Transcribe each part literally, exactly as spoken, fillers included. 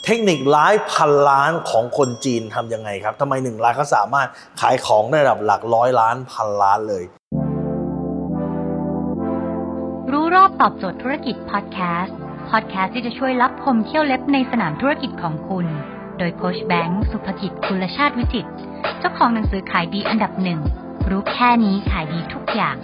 เทคนิคไลฟ์พันล้านของคนจีนทำยังไงครับทำไมหนึ่งรายเขาสามารถขายของได้ระดับหลักร้อยล้านพันล้านเลยรู้รอบตอบโจทย์ธุรกิจพอดแคสต์พอดแคสต์ที่จะช่วยลับคมเขี้ยวเล็บในสนามธุรกิจของคุณโดยโค้ชแบงค์สุภกิจกุลชาติวิจิตรเจ้าของหนังสือขายดีอันดับหนึ่งรู้แค่นี้ขายดีทุกอย่าง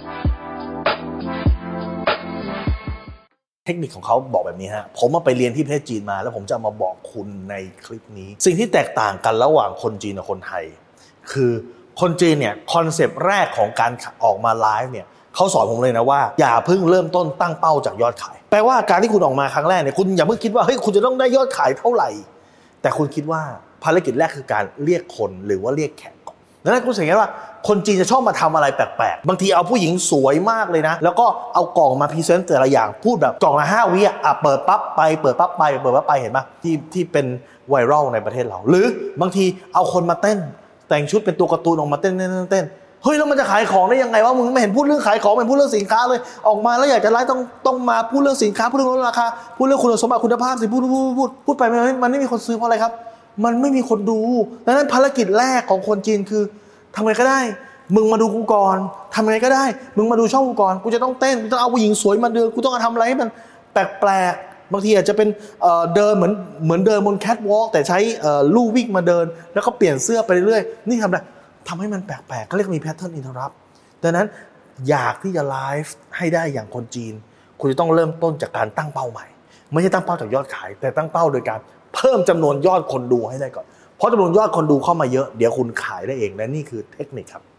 เทคนิคของเขาบอกแบบนี้ฮะผมมาไปเรียนที่ประเทศจีนมาแล้วผมจะมาบอกคุณในคลิปนี้สิ่งที่แตกต่างกันระหว่างคนจีนกับคนไทยคือคนจีนเนี่ยคอนเซปต์แรกของการออกมาไลฟ์เนี่ยเขาสอนผมเลยนะว่าอย่าเพิ่งเริ่มต้นตั้งเป้าจากยอดขายแปลว่าการที่คุณออกมาครั้งแรกเนี่ยคุณอย่าเพิ่งคิดว่าเฮ้ยคุณจะต้องได้ยอดขายเท่าไหร่แต่คุณคิดว่าภารกิจแรกคือการเรียกคนหรือว่าเรียกแขกก่อนดังนั้นคุณสังเกตว่าคนจีนจะชอบมาทำอะไรแปลกๆบางทีเอาผู้หญิงสวยมากเลยนะแล้วก็เอากล่องมาพรีเซนต์แต่ละอย่างพูดแบบกล่องละห้าวิอ่ะเปิดปั๊บไปเปิดปั๊บไปเปิดปั๊บไปเห็นป่ะที่ที่เป็นไวรัลในประเทศเราหรือบางทีเอาคนมาเต้นแต่งชุดเป็นตัวการ์ตูนออกมาเต้นเต้นเต้นเฮ้ยแล้วมันจะขายของได้ยังไงวะมึงไม่เห็นพูดเรื่องขายของไม่พูดเรื่องสินค้าเลยออกมาแล้วอยากจะไลฟ์ต้องต้องมาพูดเรื่องสินค้าพูดเรื่องลดราคาพูดเรื่องคุณสมบัติคุณภาพสิพูดพูดพูดพูดไปมันมันไม่มีคนซื้อเพราะอะไรครับมันไม่มีคนดูดังนั้นภารกิจแรกของคนจีนคือทำไงก็ได้มึงมาดูกูก่อนทำไงก็ได้มึงมาดูช่องกูก่อนกูจะต้องเต้นกูต้องเอาผู้หญิงสวยมาเดินกูต้องทำอะไรให้มันแปลกๆบางทีอาจจะเป็นเอ่อเดินเหมือนเหมือนเดินบนแคทวอล์กแต่ใช้เอ่อลู่วิ่งมาเดินแล้วก็เปลี่ยนเสื้อไปเรื่อยๆนี่ทำอะไรทำให้มันแปลกๆเขาเรียกมีแพทเทิร์นอินเทอร์รัปดังนั้นอยากที่จะไลฟ์ให้ได้อย่างคนจีนคุณจะต้องเริ่มต้นจากการตั้งเป้าใหม่ไม่ใช่ตั้งเป้าจากยอดขายแต่ตั้งเป้าโดยการเพิ่มจำนวนยอดคนดูให้ได้ก่อนเพราะจำนวนยอดคนดูเข้ามาเยอะเดี๋ยวคุณขายได้เองและนี่คือเทคนิคครับ